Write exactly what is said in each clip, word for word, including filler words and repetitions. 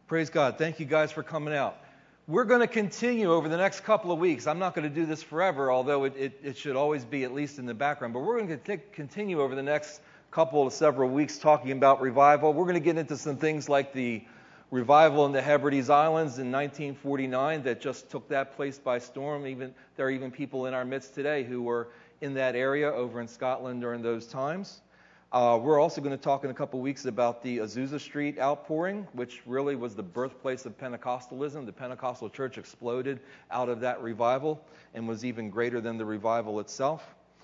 Praise God. Thank you guys for coming out. We're going to continue over the next couple of weeks. I'm not going to do this forever, although it, it, it should always be at least in the background. But we're going to t- continue over the next couple of several weeks talking about revival. We're going to get into some things like the revival in the Hebrides Islands in nineteen forty-nine that just took that place by storm. Even there are even people in our midst today who were in that area over in Scotland during those times. Uh, we're also going to talk in a couple of weeks about the Azusa Street outpouring, which really was the birthplace of Pentecostalism. The Pentecostal church exploded out of that revival and was even greater than the revival itself.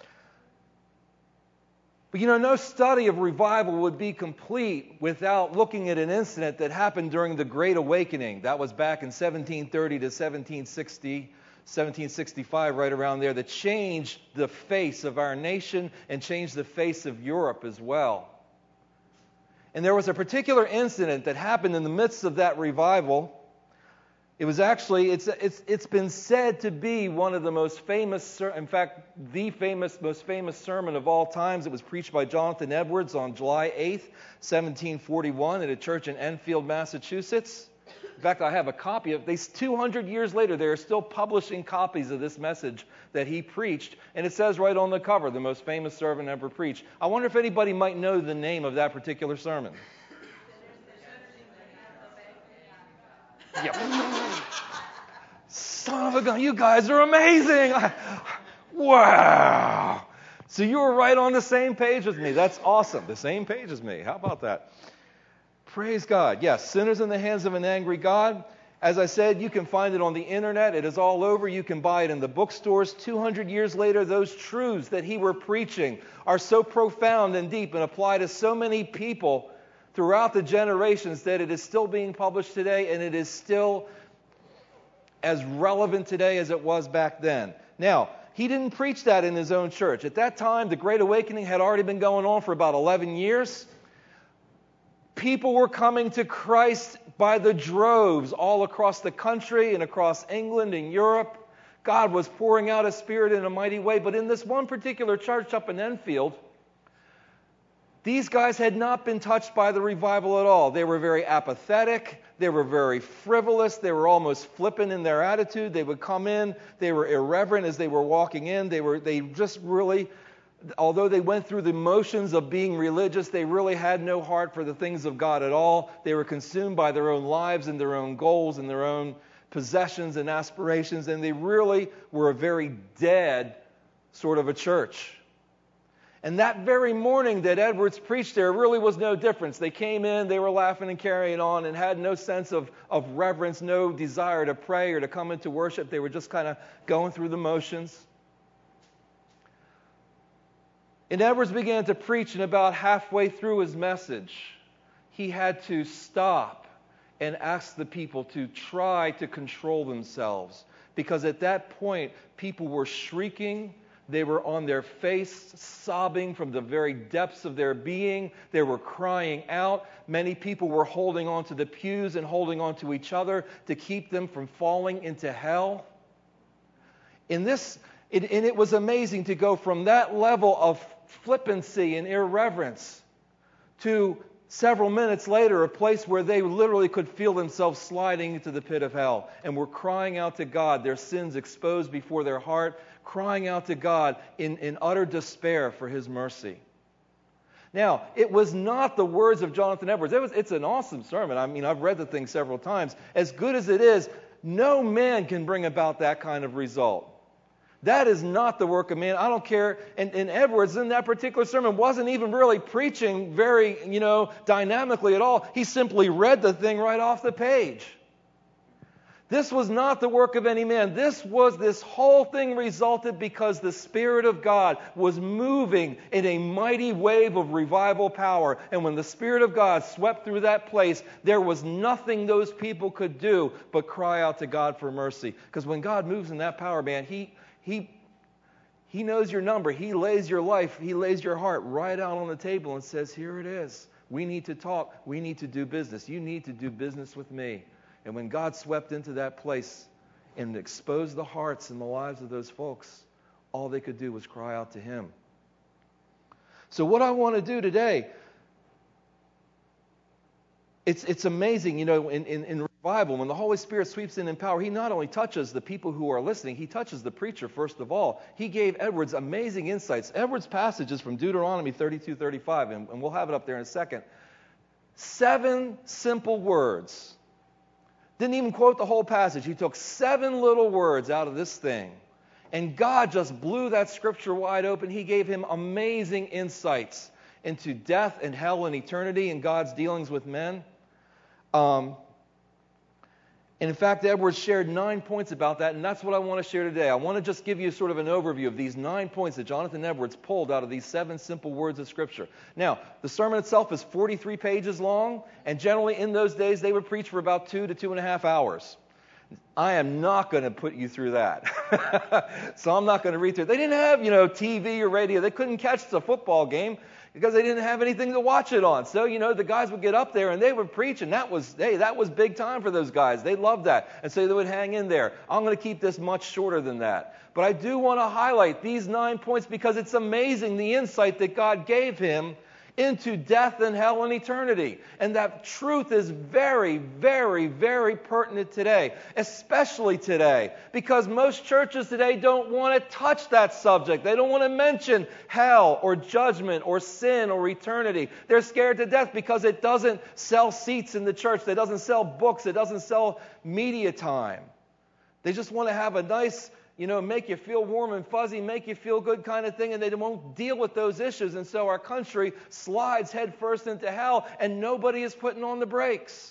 But you know, no study of revival would be complete without looking at an incident that happened during the Great Awakening. That was back in seventeen thirty to seventeen sixty. seventeen sixty-five, right around there, that changed the face of our nation and changed the face of Europe as well. And there was a particular incident that happened in the midst of that revival. It was actually, it's it's it's been said to be one of the most famous, in fact, the famous, most famous sermon of all times. It was preached by Jonathan Edwards on July eighth, seventeen forty-one, at a church in Enfield, Massachusetts. In fact, I have a copy of this. two hundred years later, they are still publishing copies of this message that he preached. And it says right on the cover, the most famous sermon ever preached. I wonder if anybody might know the name of that particular sermon. Yeah. Son of a gun, you guys are amazing. Wow. So you were right on the same page as me. That's awesome. The same page as me. How about that? Praise God. Yes, sinners in the hands of an angry God. As I said, you can find it on the internet. It is all over. You can buy it in the bookstores. two hundred years later, those truths that he were preaching are so profound and deep and apply to so many people throughout the generations that it is still being published today, and it is still as relevant today as it was back then. Now, he didn't preach that in his own church. At that time, the Great Awakening had already been going on for about eleven years. People were coming to Christ by the droves all across the country and across England and Europe. God was pouring out His Spirit in a mighty way. But in this one particular church up in Enfield, these guys had not been touched by the revival at all. They were very apathetic. They were very frivolous. They were almost flippant in their attitude. They would come in. They were irreverent as they were walking in. They were they just really... Although they went through the motions of being religious, they really had no heart for the things of God at all. They were consumed by their own lives and their own goals and their own possessions and aspirations, and they really were a very dead sort of a church. And that very morning that Edwards preached there really was no difference. They came in, they were laughing and carrying on and had no sense of, of reverence, no desire to pray or to come into worship. They were just kind of going through the motions. And Edwards began to preach, and about halfway through his message, he had to stop and ask the people to try to control themselves. Because at that point, people were shrieking. They were on their face, sobbing from the very depths of their being. They were crying out. Many people were holding on to the pews and holding on to each other to keep them from falling into hell. In this, it, and it was amazing to go from that level of flippancy and irreverence to several minutes later a place where they literally could feel themselves sliding into the pit of hell and were crying out to God, their sins exposed before their heart, crying out to God in, in utter despair for His mercy. Now, it was not the words of Jonathan Edwards. It was, it's an awesome sermon. I mean, I've read the thing several times. As good as it is, no man can bring about that kind of result. That is not the work of man. I don't care. And, and Edwards, in that particular sermon, wasn't even really preaching very, you know, dynamically at all. He simply read the thing right off the page. This was not the work of any man. This was, this whole thing resulted because the Spirit of God was moving in a mighty wave of revival power. And when the Spirit of God swept through that place, there was nothing those people could do but cry out to God for mercy. Because when God moves in that power, man, He... He, he knows your number. He lays your life, He lays your heart right out on the table and says, here it is. We need to talk. We need to do business. You need to do business with me. And when God swept into that place and exposed the hearts and the lives of those folks, all they could do was cry out to Him. So what I want to do today It's, it's amazing, you know, in, in, in revival, when the Holy Spirit sweeps in in power, he not only touches the people who are listening, he touches the preacher first of all. He gave Edwards amazing insights. Edwards' passage is from Deuteronomy thirty-two thirty-five, and, and we'll have it up there in a second. Seven simple words. Didn't even quote the whole passage. He took seven little words out of this thing. And God just blew that scripture wide open. He gave him amazing insights into death and hell and eternity and God's dealings with men. Um, and in fact, Edwards shared nine points about that, and that's what I want to share today. I want to just give you sort of an overview of these nine points that Jonathan Edwards pulled out of these seven simple words of Scripture. Now, the sermon itself is forty-three pages long, and generally in those days they would preach for about two to two and a half hours. I am not going to put you through that. So I'm not going to read through it. They didn't have, you know, T V or radio. They couldn't catch the football game because they didn't have anything to watch it on. So, you know, the guys would get up there and they would preach, and that was, hey, that was big time for those guys. They loved that. And so they would hang in there. I'm going to keep this much shorter than that. But I do want to highlight these nine points because it's amazing the insight that God gave him into death and hell and eternity. And that truth is very, very, very pertinent today, especially today, because most churches today don't want to touch that subject. They don't want to mention hell or judgment or sin or eternity. They're scared to death because it doesn't sell seats in the church. It doesn't sell books. It doesn't sell media time. They just want to have a nice, you know, make you feel warm and fuzzy, make you feel good kind of thing, and they won't deal with those issues. And so our country slides headfirst into hell, and nobody is putting on the brakes.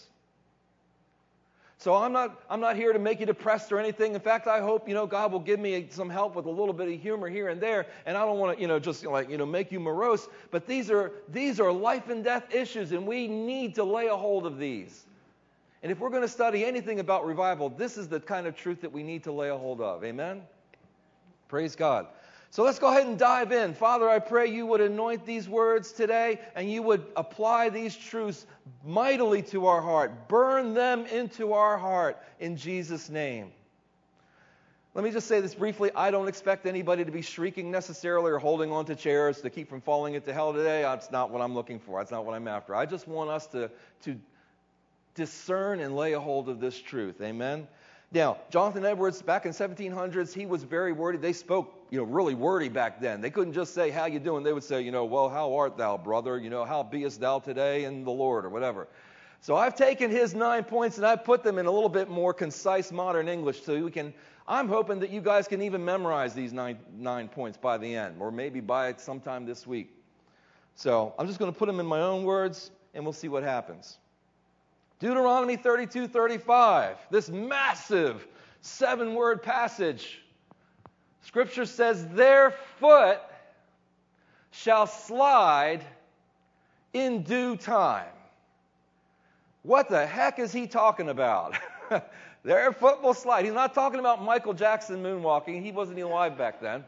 So I'm not, I'm not here to make you depressed or anything. In fact, I hope, you know, God will give me some help with a little bit of humor here and there. And I don't want to, you know, just like, you know, make you morose. But these are, these are life and death issues, and we need to lay a hold of these. And if we're going to study anything about revival, this is the kind of truth that we need to lay a hold of. Amen? Praise God. So let's go ahead and dive in. Father, I pray you would anoint these words today and you would apply these truths mightily to our heart. Burn them into our heart in Jesus' name. Let me just say this briefly. I don't expect anybody to be shrieking necessarily or holding on to chairs to keep from falling into hell today. That's not what I'm looking for. That's not what I'm after. I just want us to, to discern and lay a hold of this truth. Amen? Now, Jonathan Edwards, back in seventeen hundreds, he was very wordy. They spoke, you know, really wordy back then. They couldn't just say, how you doing? They would say, you know, well, how art thou, brother? You know, how beest thou today in the Lord, or whatever. So I've taken his nine points and I've put them in a little bit more concise modern English so we can, I'm hoping that you guys can even memorize these nine, nine points by the end, or maybe by sometime this week. So I'm just going to put them in my own words and we'll see what happens. Deuteronomy thirty-two thirty-five, this massive seven-word passage. Scripture says, their foot shall slide in due time. What the heck is he talking about? Their foot will slide. He's not talking about Michael Jackson moonwalking. He wasn't even alive back then.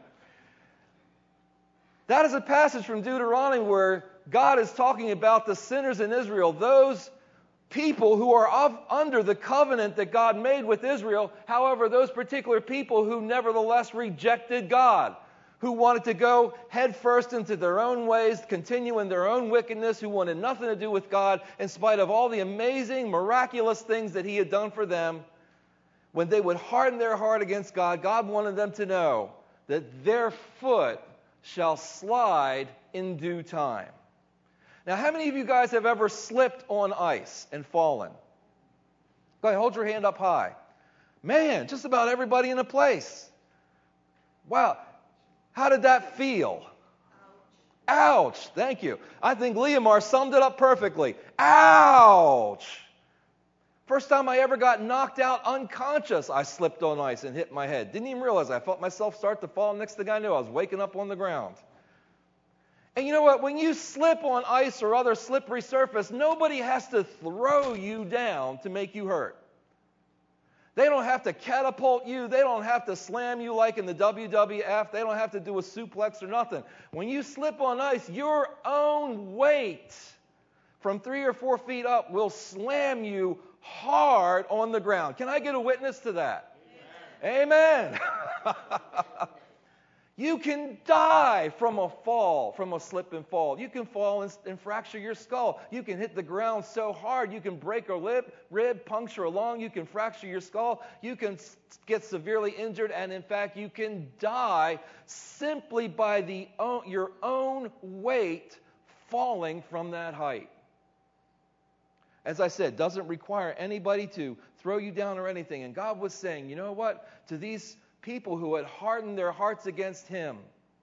That is a passage from Deuteronomy where God is talking about the sinners in Israel, those people who are of, under the covenant that God made with Israel. However, those particular people who nevertheless rejected God, who wanted to go headfirst into their own ways, continue in their own wickedness, who wanted nothing to do with God in spite of all the amazing, miraculous things that he had done for them. When they would harden their heart against God, God wanted them to know that their foot shall slide in due time. Now, how many of you guys have ever slipped on ice and fallen? Go ahead, hold your hand up high. Man, just about everybody in the place. Wow. How did that feel? Ouch. Ouch. Thank you. I think Leomar summed it up perfectly. Ouch. First time I ever got knocked out unconscious, I slipped on ice and hit my head. Didn't even realize I felt myself start to fall. Next thing I knew, I was waking up on the ground. And you know what? When you slip on ice or other slippery surface, nobody has to throw you down to make you hurt. They don't have to catapult you. They don't have to slam you like in the W W F. They don't have to do a suplex or nothing. When you slip on ice, your own weight from three or four feet up will slam you hard on the ground. Can I get a witness to that? Amen. Amen. You can die from a fall, from a slip and fall. You can fall and, and fracture your skull. You can hit the ground so hard you can break a lip, rib, puncture a lung. You can fracture your skull. You can s- get severely injured, and in fact, you can die simply by the own, your own weight falling from that height. As I said, doesn't require anybody to throw you down or anything. And God was saying, you know what? To these people who had hardened their hearts against him,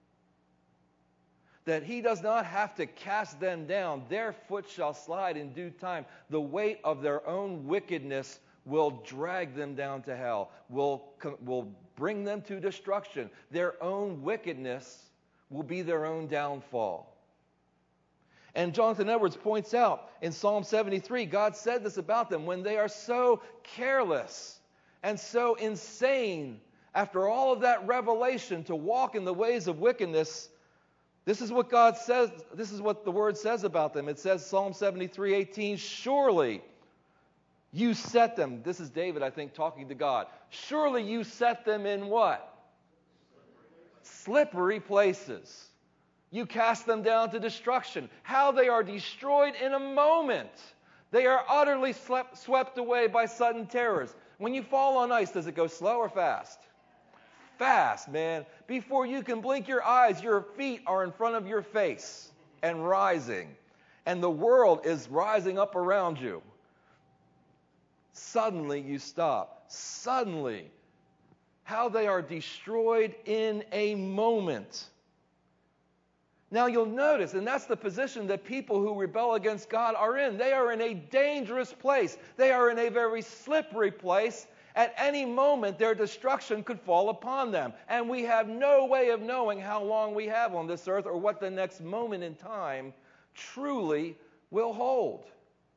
that he does not have to cast them down. Their foot shall slide in due time. The weight of their own wickedness will drag them down to hell, will, will bring them to destruction. Their own wickedness will be their own downfall. And Jonathan Edwards points out in Psalm seventy-three, God said this about them: when they are so careless and so insane after all of that revelation to walk in the ways of wickedness, this is what God says, this is what the Word says about them. It says, Psalm seventy-three eighteen, surely you set them, this is David, I think, talking to God, surely you set them in what? Slippery places. You cast them down to destruction. How they are destroyed in a moment. They are utterly swept, swept away by sudden terrors. When you fall on ice, does it go slow or fast? Fast, man. Before you can blink your eyes, your feet are in front of your face and rising. And the world is rising up around you. Suddenly you stop. Suddenly. How they are destroyed in a moment. Now you'll notice, and that's the position that people who rebel against God are in. They are in a dangerous place. They are in a very slippery place. At any moment, their destruction could fall upon them. And we have no way of knowing how long we have on this earth or what the next moment in time truly will hold.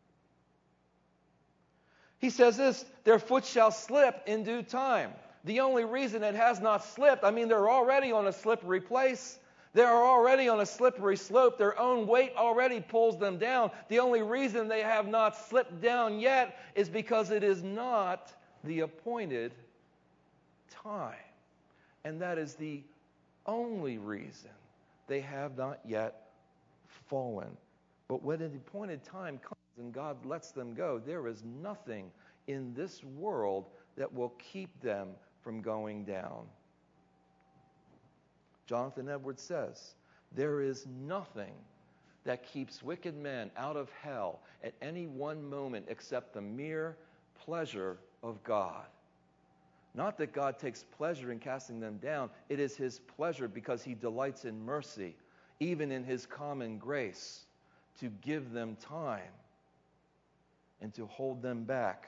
He says this, their foot shall slip in due time. The only reason it has not slipped, I mean, they're already on a slippery place. They are already on a slippery slope. Their own weight already pulls them down. The only reason they have not slipped down yet is because it is not the appointed time. And that is the only reason they have not yet fallen. But when the appointed time comes and God lets them go, there is nothing in this world that will keep them from going down. Jonathan Edwards says, there is nothing that keeps wicked men out of hell at any one moment except the mere pleasure of God. Not that God takes pleasure in casting them down. It is his pleasure because he delights in mercy, even in his common grace, to give them time and to hold them back.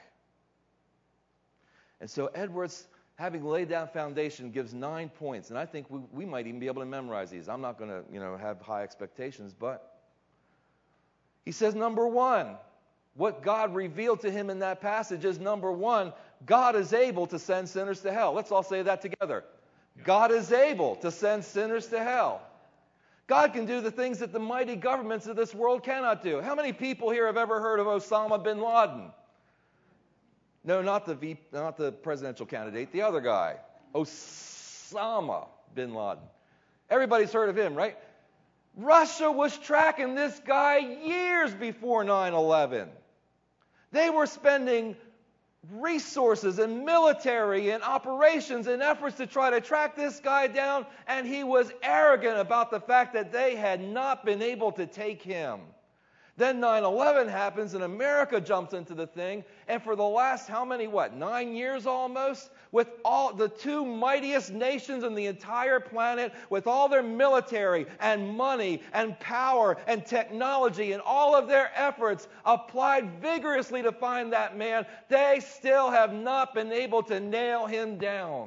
And so Edwards, having laid down foundation, gives nine points. And I think we, we might even be able to memorize these. I'm not going to, you know, have high expectations, but he says, number one, what God revealed to him in that passage is, number one, God is able to send sinners to hell. Let's all say that together. God is able to send sinners to hell. God can do the things that the mighty governments of this world cannot do. How many people here have ever heard of Osama bin Laden? No, not the v, not the presidential candidate, the other guy, Osama bin Laden. Everybody's heard of him, right? Russia was tracking this guy years before nine eleven. They were spending resources and military and operations and efforts to try to track this guy down, and he was arrogant about the fact that they had not been able to take him. Then nine eleven happens and America jumps into the thing, and for the last, how many, what, nine years almost, with all the two mightiest nations on the entire planet, with all their military and money and power and technology and all of their efforts applied vigorously to find that man, they still have not been able to nail him down.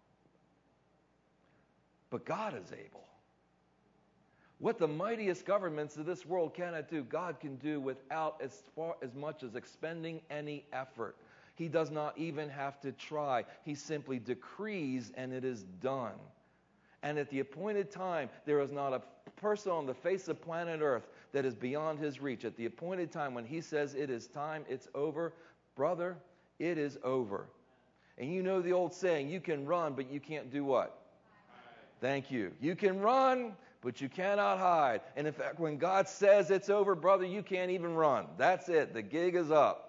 But God is able. What the mightiest governments of this world cannot do, God can do without as far as much as expending any effort. He does not even have to try. He simply decrees and it is done. And at the appointed time, there is not a person on the face of planet Earth that is beyond his reach. At the appointed time, when he says it is time, it's over, brother, it is over. And you know the old saying, you can run, but you can't do what? Thank you. You can run, but you cannot hide. And in fact, when God says it's over, brother, you can't even run. That's it. The gig is up.